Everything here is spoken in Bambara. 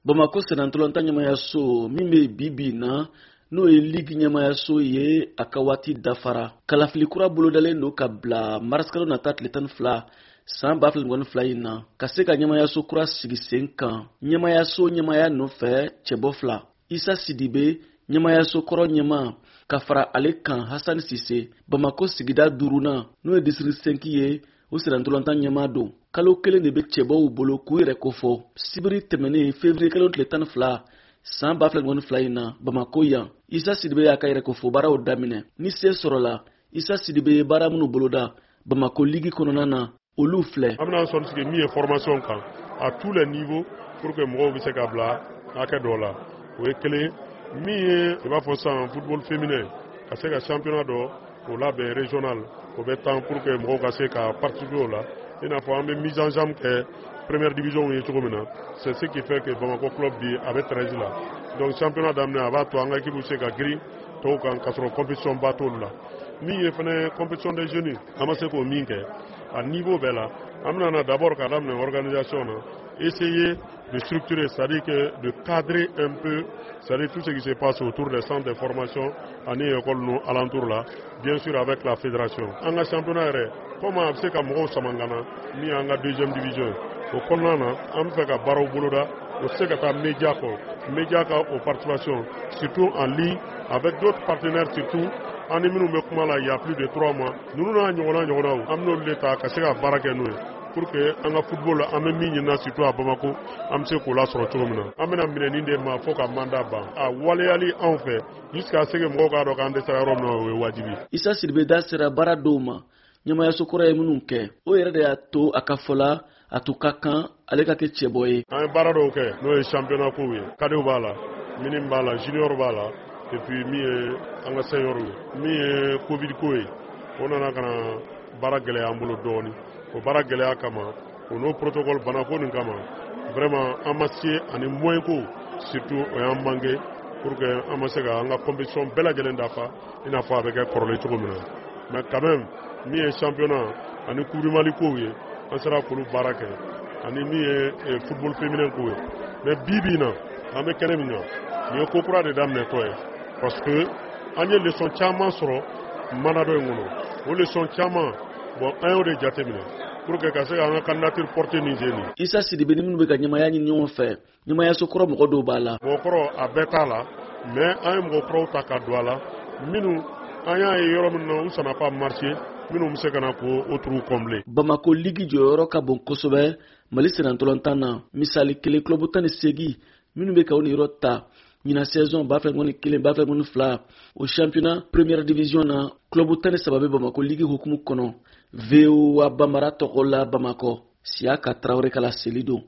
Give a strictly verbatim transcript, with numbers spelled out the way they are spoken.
Bamako senantolanta ɲɛmayaso min bɛ bibi na n'o ye ligi ɲɛmayaso ye a ka waati dafara. Kalafili kura bolodalen don ka bila marisikalo nata tile tan ni fila san ba fila ni fila in na ka se ka ɲɛmayaso kura sigi sen kan. Ɲɛmayaso ɲɛmaya nɔfɛ cɛbɔ fila Isa Sidibe ɲɛmayaso kɔrɔ ɲɛma ka fara ale kan Hasani Sise. Bamako sigida duurunan n'o ye district cinq ye o senantolanta ɲɛma don. Kalo kelen de bɛ cɛbɔw bolo k'u yɛrɛ kofɔ. Sibiri tɛmɛnen février kalo tile tan ni fila san ba fila ni fila in na Bamako yan Isa Sidibe y'a ka yɛrɛ kofɔ baaraw daminɛ. Ni se sɔrɔla Isa Sidibe ye baara minnu boloda Bamako ligi kɔnɔna na olu filɛ. An bɛna sɔn sigi min ye formation kan à tous les niveaux pour que mɔgɔw bɛ se ka bila hakɛ dɔw la. O ye kelen min ye i b'a fɔ sisan football féminin ka se ka championnat dɔ o labɛn régional o bɛ temps pour que mɔgɔw ka se ka participer o la. I n'a fɔ an bɛ mise en jambe kɛ première division ye cogo min na c'est ce qui fait que Bamako club bi a bɛ treize la donc championnat daminɛ a b'a to an ka équipe bɛ se ka girin tɔw kan ka sɔrɔ compétition ba t'olu la. Min ye fana compétition des jeunes an ma se k'o min kɛ à niveau bɛɛ la an bɛna na d'abord ka daminɛ organisation na essayer de structurer, c'est-à-dire que de cadrer un peu, c'est-à-dire tout ce qui se passe autour des centres de formation ani école nous alentour là, bien sûr avec la fédération. En un championnat, comment on sait que Samangana mis en deuxième division, au Konana, on fait que Barreau Boloda, on sait que ta média média aux participations, surtout en ligne avec d'autres partenaires surtout. En il y a plus de trois mois, nous nous avons l'État qui a fait pour que an football an bɛ min ɲinina surtout à Bamako an bɛ se k'o lasɔrɔ cogo min na. An bɛna minɛni de ma fo ka mandat ban. A waleyali anw fɛ jusqu'à ce que mɔgɔw k'a dɔn k'an dɛsɛra yɔrɔ min na o ye wajibi. Isa Sidibe da sera baara dɔw ma ɲɛmayaso kɔrɔ ye minnu kɛ o yɛrɛ de y'a to a ka fɔla a tun ka kan ale ka kɛ cɛbɔ ye. An ye baara dɔw kɛ n'o ye championnat kow ye cadeau b'a la mini b'a la junior b'a la et puis min ye an ka senior ye min ye covid ko ye o nana ka na baara gɛlɛya an bolo dɔɔni. O baara gɛlɛya kama o n'o protocole banako nin kama vraiment an ma se ani moyen ko surtout o y'an manqué pour que an ma se ka an ka compétition bɛɛ lajɛlen dafa i n'a fɔ a bɛ kɛ kɔrɔlen cogo min na mais quand même min ye championnat ani coupe du Mali kow ye an sera k'olu baara kɛ ani min ye football féminin ko ye mais bi bi in na an bɛ kɛnɛ min kan nin ye ko kura de daminɛtɔ ye parce que an ye leçon caman sɔrɔ mana dɔ in kɔnɔ o leçon caman bon an y'o de jateminɛ pour que ka se ka an ka candidature porter nin jeni. Isa Sidibe ni minnu bɛ ka ɲɛmaya ɲini ɲɔgɔn fɛ ɲɛmayaso kɔrɔ mɔgɔ dɔw b'a la. Mɔgɔ kɔrɔ a bɛɛ t'a la mais an ye mɔgɔ kɔrɔw ta ka don a la minnu an y'a ye yɔrɔ min na u ça n'a pas marché minnu bɛ se ka na k'o trou combler. Bamako ligi jɔyɔrɔ ka bon kosɛbɛ Mali senantɔlɔntan na misali kelen club tan ni seegin minnu bɛ ka o niyɔrɔ ta ɲina saison ba fila ni kelen ba fila ni fila o championnat première division na club tan ni saba bɛ Bamako ligi hukumu kɔnɔ. V O A Bambara tɔgɔ la Bamako Siaka Traoré kala seli don.